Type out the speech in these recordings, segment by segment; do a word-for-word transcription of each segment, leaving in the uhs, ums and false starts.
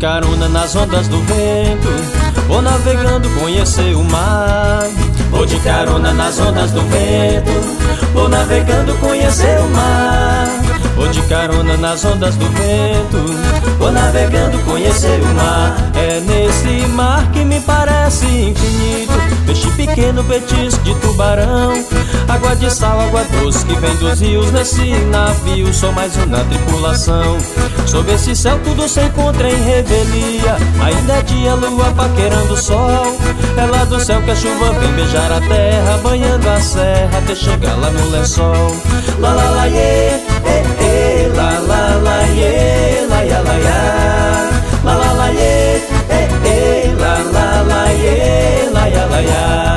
carona nas ondas do vento, vou navegando conhecer o mar. Vou de carona nas ondas do vento, vou navegando conhecer o mar. Vou de carona nas ondas do vento, vou navegando conhecer o mar. É nesse mar que me parece infinito, peixe pequeno, petisco de tubarão, água de sal, água doce que vem dos rios. Nesse navio sou mais um na tripulação. Sob esse céu tudo se encontra em revelia, ainda é dia, lua paquerando o sol. É lá do céu que a chuva vem beijar a terra, banhando a serra até chegar lá no lençol. Lá lá lá iê, eh, eh, lá lá lá iê, lá ia lá ia. Lá lá lá iê, eh, eh, lá lá lá iê, lá ia lá ia.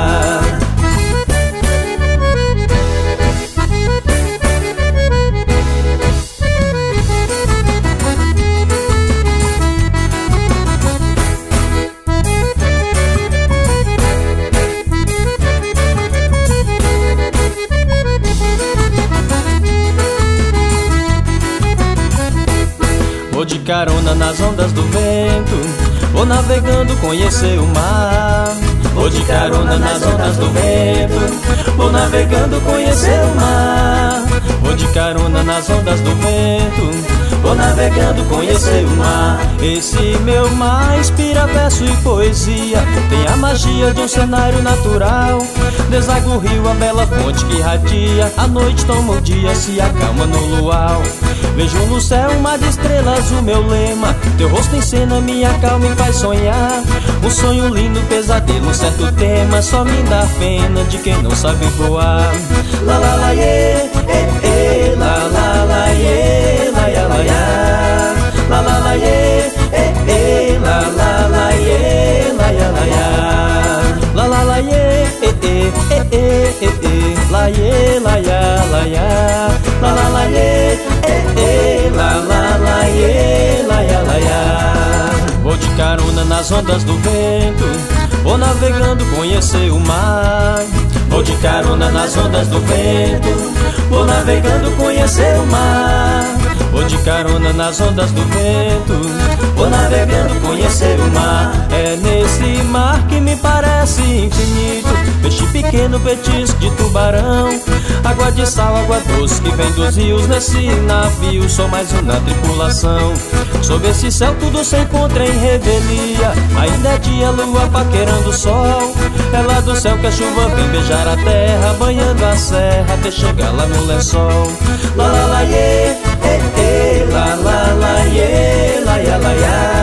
Vou de carona nas ondas do vento, vou navegando conhecer o mar. Vou de carona nas ondas do vento, vou navegando conhecer o mar. Vou de carona nas ondas do vento, vou navegando conhecer o mar. Esse meu mar inspira verso e poesia, tem a magia de um cenário natural. Deságua o rio, a bela fonte que irradia, a noite toma o dia, se acalma no luau. Vejo no céu um mar de estrelas, o meu lema, teu rosto encena minha calma e faz sonhar. Um sonho lindo, pesadelo, um certo tema, só me dá pena de quem não sabe voar. Lá lá lá iê, eh, eh, lá lá lá iê, lá ia lá ia. Lá lá lá iê, eh, eh, lá lá lá iê, lá ia lá ia. Lá lá lá iê, eh, eh, eh, eh, eh, eh, lá iê, lá ia lá ia. Lá lá lá iê, eh, eh, lá lá lá iê, lá ia lá ia. Vou de carona nas ondas do vento, vou navegando conhecer o mar. Vou de carona nas ondas do vento, vou navegando conhecer o mar. Vou de carona nas ondas do vento, vou navegando conhecer o mar. É nesse mar que me parece infinito, peixe pequeno, petisco de tubarão, água de sal, água doce que vem dos rios. Nesse navio sou mais um na tripulação. Sob esse céu tudo se encontra em revelia, ainda é dia, lua paquerando o sol. É lá do céu que a chuva vem beijar a terra, banhando a serra até chegar lá no lençol. Lá lá lá iê, eh, eh, lá lá lá iê, lá ia lá ia.